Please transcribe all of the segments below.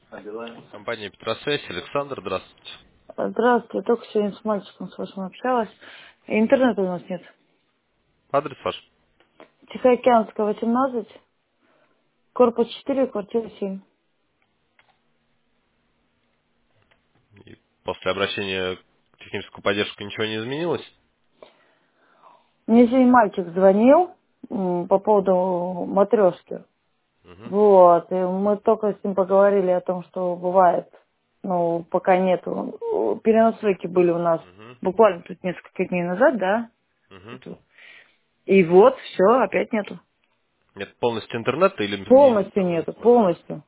Компания Петросвязь, Александр, здравствуйте. Здравствуйте, только сегодня с мальчиком с вашим общалась. Интернета у нас нет. Адрес ваш. Тихоокеанская, 18, корпус 4, квартира 7. И после обращения в техническую поддержку ничего не изменилось? Мне сегодня мальчик звонил по поводу матрешки. Мгм. Вот, и мы только с ним поговорили о том, что бывает, ну, пока нету. Переносойки были у нас Мгм. буквально тут несколько дней назад, да? Мгм. И вот, все, опять нету. Нет полностью интернета или Полностью там нету, ага. полностью.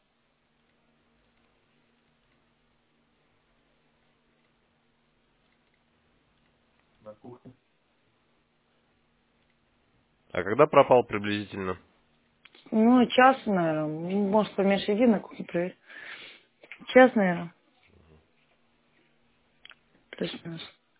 А когда пропал приблизительно? Ну, час, наверное. Может, поменьше иди на кухню проверь. Час, наверное. Плюс-минус.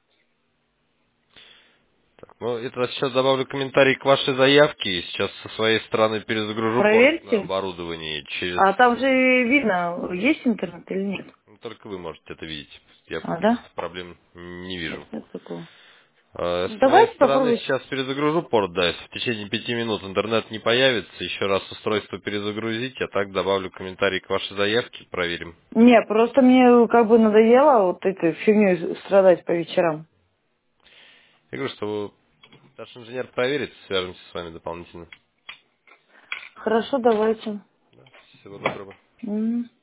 Так, ну, это сейчас добавлю комментарий к вашей заявке. И сейчас со своей стороны перезагружу порт на Проверьте. оборудование. Через... А там же видно, есть интернет или нет. Ну, только вы можете это видеть. Я А, да? просто проблем не вижу. Нет такого. С моей Давайте стороны попробуйте. сейчас перезагружу порт, да, если в течение 5 минут интернет не появится, еще раз устройство перезагрузить, а так добавлю комментарий к вашей заявке, проверим. Не, просто мне как бы надоело вот этой фигней страдать по вечерам. Я говорю, что наш инженер проверит, свяжемся с вами дополнительно. Хорошо, давайте. Да, всего доброго. Мгм.